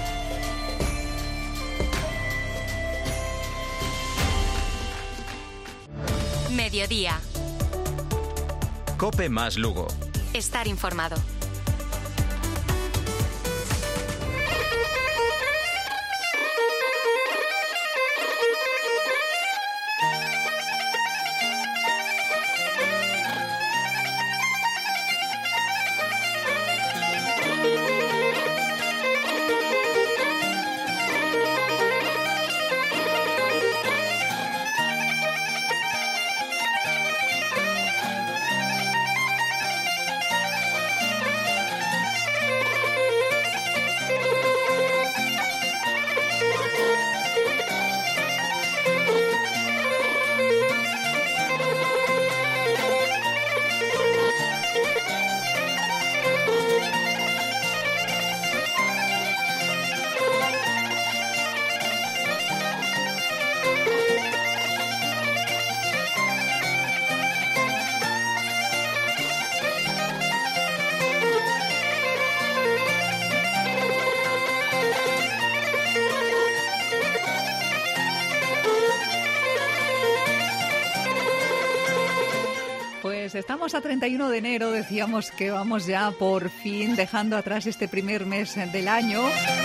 Speaker 2: Mediodía.
Speaker 8: Cope más Lugo.
Speaker 2: Estar informado.
Speaker 3: Pues estamos a treinta y uno de enero, decíamos que vamos ya por fin dejando atrás este primer mes del año.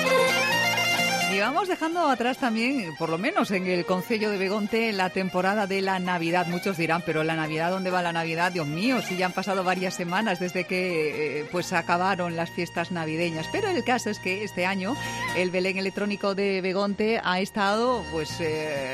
Speaker 3: Y vamos dejando atrás también, por lo menos en el concello de Begonte, la temporada de la Navidad. Muchos dirán, pero la Navidad, ¿dónde va la Navidad? Dios mío, si ya han pasado varias semanas desde que eh, pues acabaron las fiestas navideñas. Pero el caso es que este año el Belén electrónico de Begonte ha estado pues eh,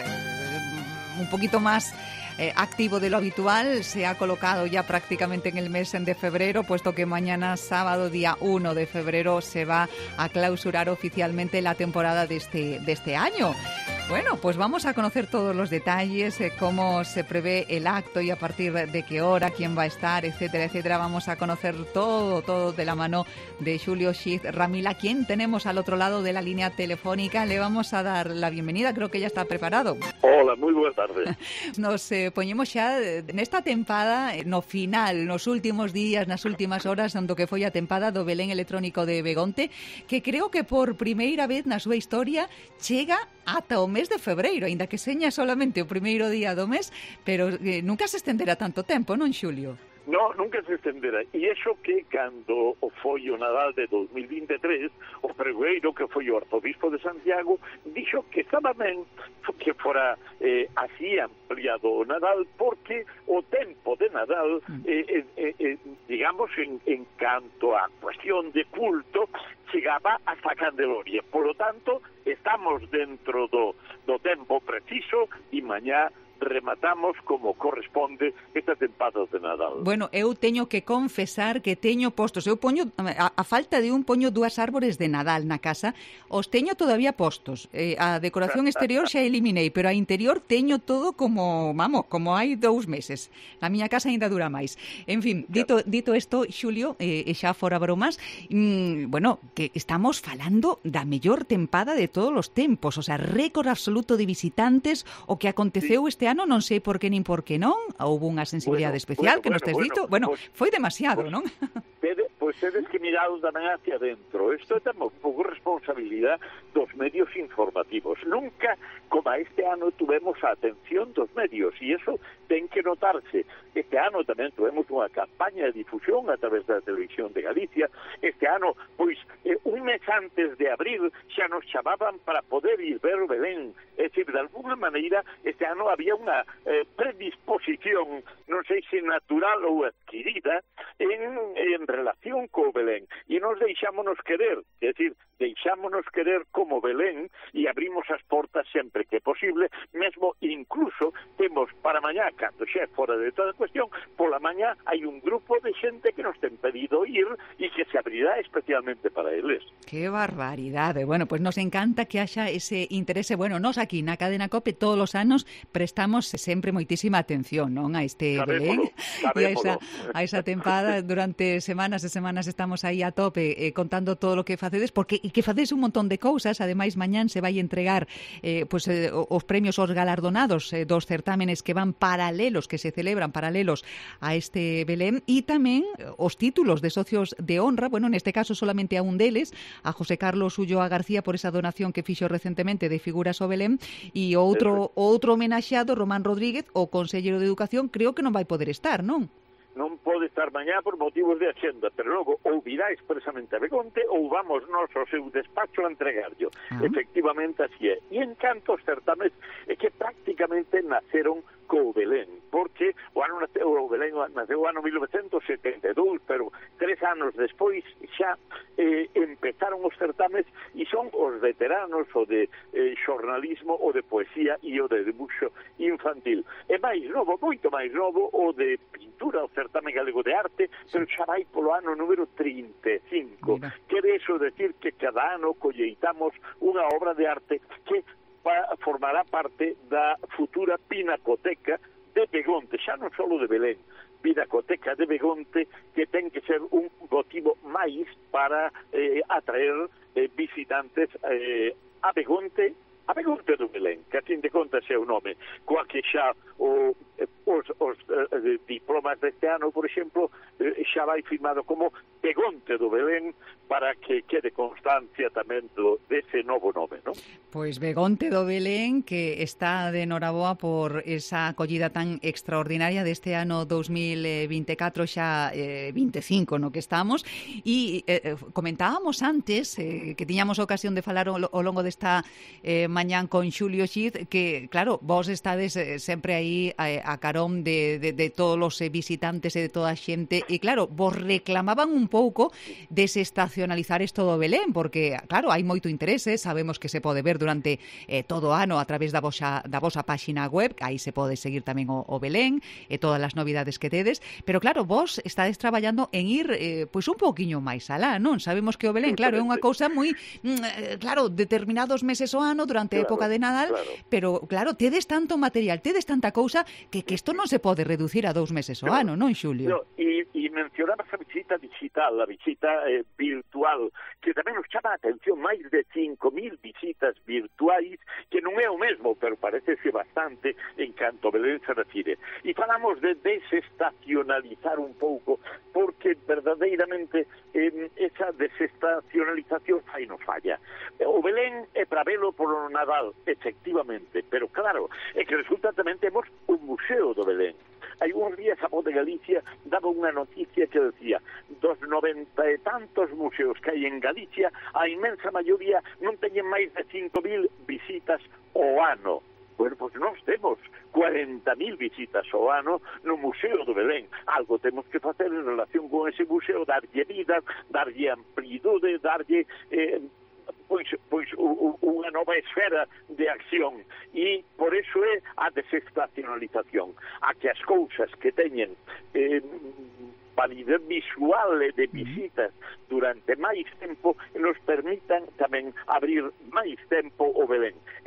Speaker 3: un poquito más Eh, activo de lo habitual. Se ha colocado ya prácticamente en el mes de febrero, puesto que mañana, sábado, día uno de febrero, se va a clausurar oficialmente la temporada de este, de este año. Bueno, pues vamos a conocer todos los detalles, eh, cómo se prevé el acto y a partir de qué hora, quién va a estar, etcétera, etcétera. Vamos a conocer todo, todo de la mano de Xulio Xiz Ramila, quien tenemos al otro lado de la línea telefónica. Le vamos a dar la bienvenida, creo que ya está preparado.
Speaker 15: Hola, muy buena tarde.
Speaker 3: Nos eh, poñemos xa nesta tempada, no final, nos últimos días, nas últimas horas, do que foi a tempada do Belén electrónico de Begonte, que creo que por primeira vez na súa historia chega ata o mes de febreiro, aínda que seña solamente o primeiro día do mes, pero eh, nunca se estenderá tanto tempo, non, Xulio?
Speaker 15: No, nunca se estenderá. E iso que cando o foi o Nadal de dos mil vinte e tres, o pregoeiro que foi o arzobispo de Santiago dixo que estaba ben que fora eh, así ampliado o Nadal, porque o tempo de Nadal, eh, eh, eh, digamos, en, en canto a cuestión de culto, chegaba hasta Candeloria. Por lo tanto, estamos dentro do, do tempo preciso e mañá rematamos como corresponde esta tempada de Nadal.
Speaker 3: Bueno, eu teño que confesar que teño postos. Eu poño, a, a falta de un, poño dúas árbores de Nadal na casa. Os teño todavía postos. Eh, a decoración exterior xa eliminei, pero a interior teño todo como, vamos, como hai dous meses. Na miña casa ainda dura máis. En fin, dito, dito isto, Xulio, eh, xa fora bromas, mmm, bueno, que estamos falando da mellor tempada de todos os tempos, o sea, récord absoluto de visitantes, o que aconteceu sí. este ano, non sei por que nin por que non, houve unha sensibilidade
Speaker 15: bueno,
Speaker 3: especial
Speaker 15: bueno,
Speaker 3: que nos tes
Speaker 15: bueno,
Speaker 3: dito,
Speaker 15: bueno,
Speaker 3: bueno,
Speaker 15: pues,
Speaker 3: foi demasiado,
Speaker 15: pues,
Speaker 3: non?
Speaker 15: Pois pois tedes que mirar tamén hacia dentro. Isto é tamén un pouco responsabilidade dos medios informativos. Nunca, como este ano, tuvemos a atención dos medios, e iso ten que notarse. Este ano tamén tuvemos unha campaña de difusión a través da Televisión de Galicia. Este ano, pois, eh, un mes antes de abril, xa nos chamaban para poder ir ver o Belén. É dicir, de alguna maneira, este ano había unha eh, predisposición, non sei se natural ou adquirida, en, en relación co Belén. E nos deixámonos querer, é dicir, deixámonos querer como Belén e abrimos as portas sempre que é posible, mesmo incluso temos para mañá, cando xa é fora de toda cuestión, pola mañá hai un grupo de xente que nos ten pedido ir e que se abrirá especialmente para eles.
Speaker 3: ¡Qué barbaridade! Bueno, pues nos encanta que haxa ese interese. Bueno, nos aquí na Cadena COPE todos os anos prestamos sempre moitísima atención, non, a este Belén e a esa, a esa tempada. Durante semanas e semanas estamos aí a tope eh, contando todo o que facedes, porque e que facedes un montón de cousas. Ademais, mañán se vai entregar eh, pues, eh, os premios aos galardonados eh, dos certámenes que van paralelos, que se celebran paralelos a este Belén, e tamén os títulos de socios de honra, bueno, neste caso solamente a un deles, a José Carlos Ulloa García, por esa donación que fixo recentemente de figuras ao Belén, e outro outro homenaxeado, Román Rodríguez, o conselleiro de Educación, creo que non vai poder estar, non?
Speaker 15: Non pode estar mañá por motivos de axenda, pero logo ou virá expresamente a Begonte ou vamos nós ao seu despacho a entregarlo. Ah. Efectivamente, así é. E en canto aos certames é que prácticamente naceron co Belén, porque o ano naceu, o Belén naceu o ano mil novecentos setenta e dous, pero tres anos despois xa eh, empezaron os certames e son os veteranos o de eh, xornalismo, o de poesía e o de debuxo infantil. É máis novo, moito máis novo, o de pintura, o certame galego de arte, pero xa vai polo ano número trinta e cinco. Mira. Quere iso decir que cada ano colleitamos unha obra de arte que formará parte da futura Pinacoteca de Begonte, xa non só de Belén, Pinacoteca de Begonte, que ten que ser un motivo máis para eh, atraer eh, visitantes eh, a Begonte, a Begonte do Belén, que a fin de contas é o nome, coa que xa o, os, os eh, diplomas deste ano, por exemplo, eh, xa vai firmado como Begonte do Belén, para que quede constancia tamén do, dese novo nome, non?
Speaker 3: Pois Begonte do Belén, que está de noraboa por esa acollida tan extraordinaria deste ano dos mil vinte e catro, xa eh, vinte e cinco no que estamos, e eh, comentábamos antes eh, que tiñamos ocasión de falar ao, ao longo desta eh, mañán con Xulio Xiz, que, claro, vos estades eh, sempre aí a, a carón de, de, de todos os visitantes e de toda a xente, e claro, vos reclamaban un pouco desestacionalizar isto do Belén, porque, claro, hai moito interese, sabemos que se pode ver durante eh, todo o ano a través da vosa, da vosa páxina web, aí se pode seguir tamén o, o Belén e todas as novidades que tedes, pero claro, vos estades traballando en ir eh, pois un pouquiño máis alá, non? Sabemos que o Belén, claro, é unha cousa moi, mm, claro, determinados meses ao ano durante a época de Nadal, claro. Pero, claro, tedes tanto material, tedes tanta cousa que, que isto non se pode reducir a dous meses ao ano, non, Xulio?
Speaker 15: No, e, e mencionabas a visita digital, a visita eh, virtual, que tamén nos chama a atención, máis de cinco mil visitas virtuais, que non é o mesmo, pero parece ser bastante en canto Belén se refire. E falamos de desestacionalizar un pouco, porque verdadeiramente eh, esa desestacionalización fai no falla. O Belén é para velo polo Nadal, efectivamente, pero claro, é que resulta tamén temos un museo do Belén. Hai uns días a Voz de Galicia daba unha noticia que decía dos noventa e tantos museos que hai en Galicia, a inmensa maioría non teñen máis de cinco mil visitas ao ano. Bueno, pois nós temos cuarenta mil visitas ao ano no Museo do Belén. Algo temos que facer en relación con ese museo, darlle vida, darlle amplitude, darlle... Eh, pois, pois u, u, unha nova esfera de acción, e por eso é a desestacionalización, a que as cousas que teñen eh, validez visual e de visitas durante máis tempo nos permitan tamén abrir máis tempo o Belén. E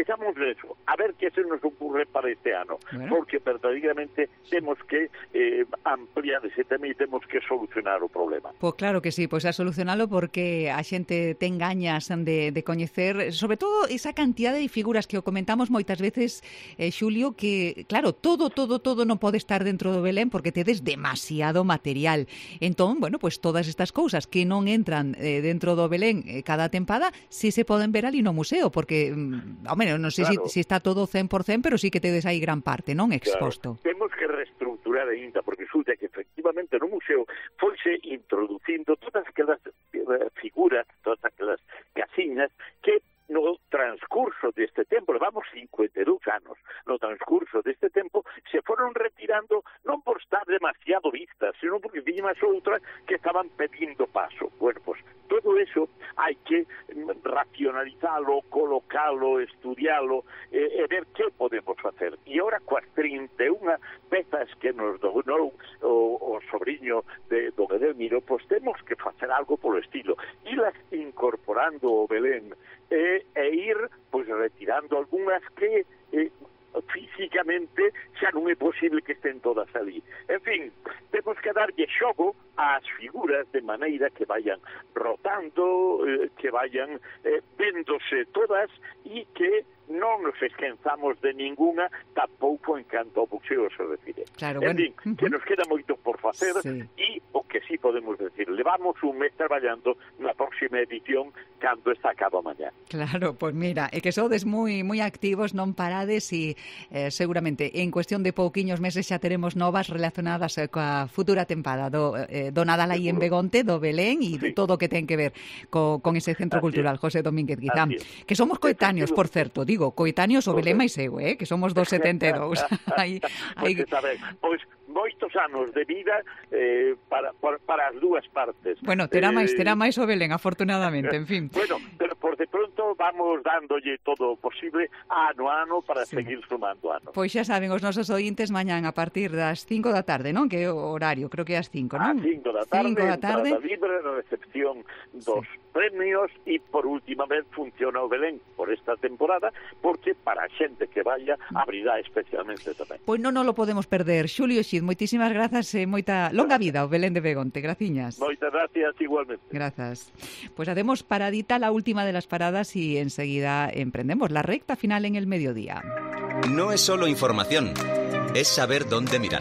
Speaker 15: empezamos eso, a ver qué se nos ocurre para este ano, bueno. porque verdadeiramente temos que eh, ampliar ese tema e temos que solucionar o problema.
Speaker 3: Pois claro que sí, pois a solucionalo porque a xente ten gañas de, de coñecer, sobre todo esa cantidad de figuras que o comentamos moitas veces, eh, Xulio, que claro, todo, todo, todo non pode estar dentro do Belén porque tedes demasiado material. Entón, bueno, pois todas estas cousas que non entran eh, dentro do Belén eh, cada tempada, si se poden ver ali no museo, porque, mm, ao menos, non sei claro. si, si está todo cen por cen, pero sí que tedes aí gran parte, non, exposto.
Speaker 15: Claro. Temos que reestructurar ainda, porque resulta que efectivamente no museo foise introducindo todas aquelas figuras, todas aquelas casiñas que no transcurso deste tempo, levamos cincuenta e dous anos, no transcurso deste tempo se foron retirando non por estar demasiado vistas, sino porque viñas outras que estaban pedindo paso. Bueno, pues todo eso hai que racionalizalo, colocalo, estudialo eh, e ver que podemos facer. E agora coas trinta e unha pezas que nos donou o, o sobrinho de don Edelmiro, pois temos que facer algo polo estilo, ilas incorporando o Belén e, e ir pois retirando algunhas que eh, físicamente xa non é posible que estén todas ali. En fin, temos que darlle xogo ás figuras de maneira que vayan rotando, eh, que vayan eh, véndose todas e que non nos esquenzamos de ninguna, tampouco en canto ao boxeo se refire.
Speaker 3: Claro,
Speaker 15: en
Speaker 3: bueno.
Speaker 15: fin, uh-huh. que nos queda moito por facer
Speaker 3: sí.
Speaker 15: e o que sí podemos decir, levamos un mes traballando na próxima edición cando está acaba mañá.
Speaker 3: Claro, pois pues mira, é que sodes moi moi activos, non parades e eh, seguramente en cuestión de pouquiños meses xa teremos novas relacionadas eh, coa futura tempada do, eh, do Nadal aí en Begonte, do Belén e sí. de todo o que ten que ver co, con ese centro Así cultural, es. José Domínguez Guizán, que somos coetáneos, por certo, digo, coetáneos o Belén máis eu, eh, que somos dos setenta e dous. aí, aí...
Speaker 15: Pois, pois moitos anos de vida eh, para, para, para as dúas partes.
Speaker 3: Bueno, terá máis, terá máis o Belén, afortunadamente, en fin.
Speaker 15: Bueno, pero por de pronto vamos dándolle todo o posible ano a ano para sí. seguir sumando ano.
Speaker 3: Pois xa saben os nosos ointes mañán a partir das cinco da tarde, non? Que é o horario, creo que é as cinco, non?
Speaker 15: A cinco da tarde,
Speaker 3: cinco da tarde.
Speaker 15: Entrada libre, recepción dos sí. premios e por última vez funciona o Belén por esta temporada, porque para a xente que vaya abrirá especialmente tamén.
Speaker 3: Pois non nos lo podemos perder. Xulio Xid, moitísimas grazas e moita longa vida o Belén de Begonte. Graciñas.
Speaker 15: Moitas gracias igualmente.
Speaker 3: Grazas. Pues hacemos paradita, la última de las paradas y enseguida emprendemos la recta final en el mediodía.
Speaker 8: No es solo información, es saber dónde mirar.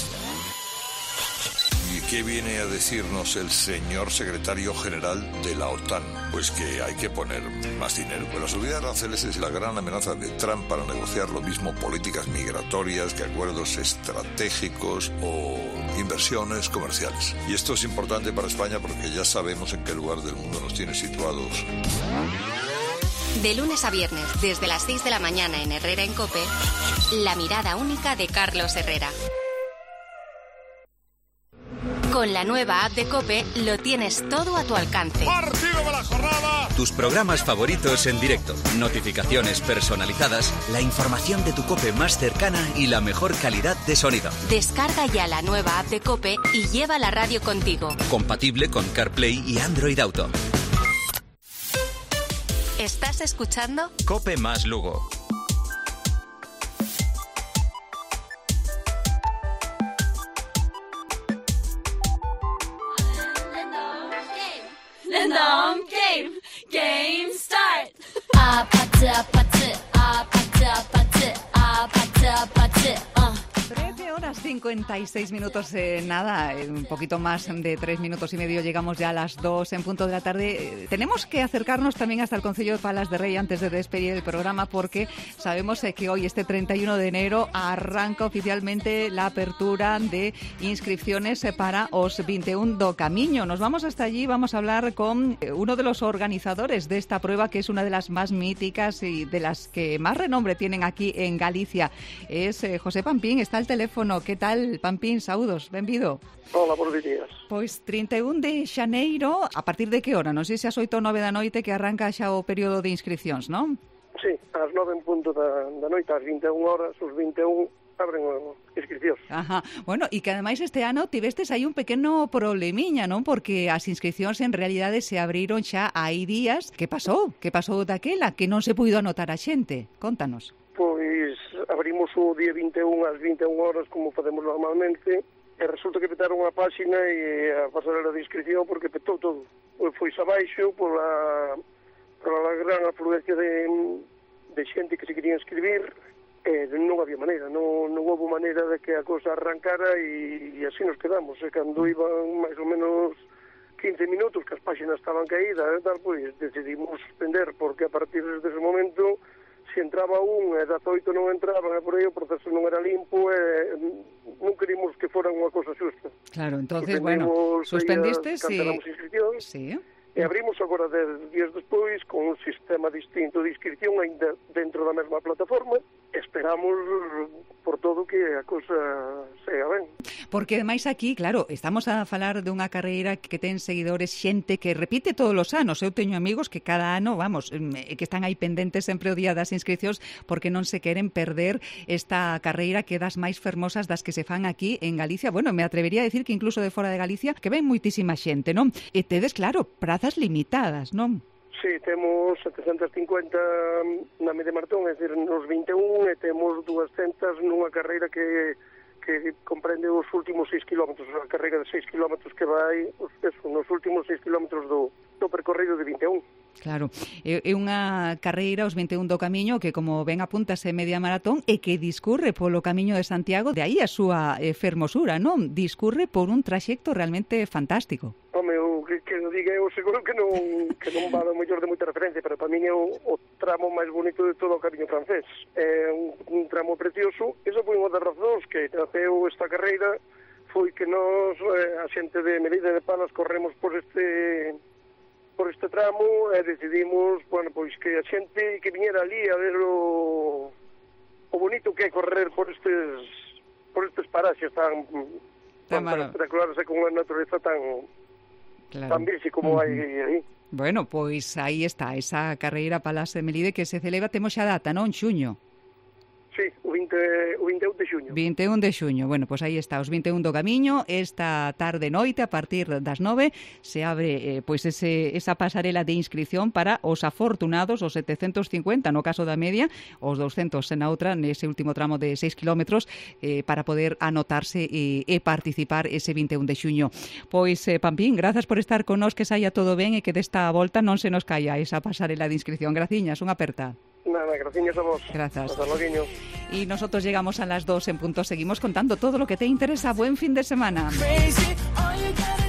Speaker 13: ¿Qué viene a decirnos el señor secretario general de la OTAN? Pues que hay que poner más dinero. Pues la subida de aranceles es la gran amenaza de Trump para negociar lo mismo políticas migratorias que acuerdos estratégicos o inversiones comerciales. Y esto es importante para España porque ya sabemos en qué lugar del mundo nos tiene situados.
Speaker 2: De lunes a viernes, desde las seis de la mañana en Herrera en COPE, la mirada única de Carlos Herrera. Con la nueva app de COPE lo tienes todo a tu alcance.
Speaker 13: ¡Partido de la jornada!
Speaker 8: Tus programas favoritos en directo, notificaciones personalizadas, la información de tu COPE más cercana y la mejor calidad de sonido.
Speaker 2: Descarga ya la nueva app de COPE y lleva la radio contigo.
Speaker 8: Compatible con CarPlay y Android Auto.
Speaker 2: ¿Estás escuchando?
Speaker 8: COPE más Lugo.
Speaker 6: Random game, game start. Ah, pati, pati, ah, pati, pati, ah, pati, pati, ah.
Speaker 3: trece horas cincuenta y seis minutos, eh, nada, eh, un poquito más de tres minutos y medio, llegamos ya a las dos en punto de la tarde. Eh, tenemos que acercarnos también hasta el Concello de Palas de Rei antes de despedir el programa porque sabemos eh, que hoy, este treinta y uno de enero, arranca oficialmente la apertura de inscripciones eh, para os veintiuno do Camiño. Nos vamos hasta allí, vamos a hablar con eh, uno de los organizadores de esta prueba, que es una de las más míticas y de las que más renombre tienen aquí en Galicia. Es eh, José Pampín, está al teléfono. Que tal, Pampín? Saúdos, benvido.
Speaker 16: Hola, buenos días.
Speaker 3: Pois trinta e un de xaneiro, a partir de que hora? Non sei se as oito ou nove da noite que arranca xa o período de inscripcións, non?
Speaker 16: Sí, ás nove en punto da, da noite, ás vinte e unha horas, os vinte e un abren o inscricións.
Speaker 3: Ajá. Bueno, e que ademais este ano tivestes aí un pequeno problemiña, non? Porque as inscricións en realidade se abriron xa hai días. Que pasou? Que pasou daquela? Que non se puido anotar a xente? Contanos.
Speaker 16: Pois abrimos o día vinte e un ás vinte e unha horas como facemos normalmente e resulta que petaron a páxina e a pasarela de inscripción porque petou todo. Pois foi abaixo pola, pola gran afluencia de, de xente que se quería inscribir e non había maneira, non, non houve maneira de que a cosa arrancara e, e así nos quedamos. E cando iban máis ou menos quince minutos que as páxinas estaban caídas e tal, pois decidimos suspender porque a partir dese momento se entraba un e dezaoito non entraban e por aí o proceso non era limpo e non queríamos que fora unha cosa xusta.
Speaker 3: Claro, entonces, bueno, suspendistes e...
Speaker 16: cancelamos inscripcións.
Speaker 3: Sí.
Speaker 16: E abrimos agora dez días despois con un sistema distinto de inscripción ainda dentro da mesma plataforma. Esperamos por todo que a cousa sega ben.
Speaker 3: Porque ademais aquí, claro, estamos a falar dunha carreira que ten seguidores, xente que repite todos os anos. Eu teño amigos que cada ano, vamos, que están aí pendentes sempre o día das inscripcións porque non se queren perder esta carreira que é das máis fermosas das que se fan aquí en Galicia. Bueno, me atrevería a decir que incluso de fora de Galicia que ven moitísima xente, non? E tedes, claro, prazas limitadas, non?
Speaker 16: Sí, temos setecentos cincuenta na media maratón, é dicir, nos vinte e un, e temos duascentas nunha carreira que, que comprende os últimos seis kilómetros, a carreira de seis kilómetros que vai, eso, nos últimos seis kilómetros do, do percorrido de vinte e un.
Speaker 3: Claro, é unha carreira, os vinte e un do Camiño, que como ben apuntase media maratón, e que discurre polo Camiño de Santiago, de aí a súa eh, fermosura, non? Discurre por un traxecto realmente fantástico.
Speaker 16: Home, o que, que diga eu seguro que non, que non va do mellor de moita referencia, pero para mí é o, o tramo máis bonito de todo o Camiño francés. É un, un tramo precioso. Esa foi unha das razóns que naceu esta carreira, foi que nós, eh, a xente de Melide de Palas, corremos por este... por este tramo e decidimos, bueno, pois que a xente que viñera ali a ver o, o bonito que é correr por estes por estes paraxes tan, tan, tan espectaculares e con unha natureza tan claro. tan virxe como uh-huh. hai aí.
Speaker 3: Bueno, pois aí está, esa carreira Palas de Melide que se celebra, temos xa data, non? Xuño.
Speaker 16: Sí, o vinte, o vinte e un de xuño.
Speaker 3: vinte e un de xuño, bueno, pois aí está, os vinte e un do Camiño, esta tarde noite, a partir das nove, se abre eh, pois ese, esa pasarela de inscripción para os afortunados, os setecentos cincuenta, no caso da media, os douscentos na outra, nese último tramo de seis kilómetros, eh, para poder anotarse e, e participar ese vinte e un de xuño. Pois, eh, Pampín, grazas por estar con nós, que saia todo ben e que desta volta non se nos caia esa pasarela de inscripción. Graciñas, unha aperta.
Speaker 16: Nada, gracias a vos.
Speaker 3: Gracias.
Speaker 16: Hasta luego.
Speaker 3: Y nosotros llegamos a las dos en punto. Seguimos contando todo lo que te interesa. Buen fin de semana. Crazy,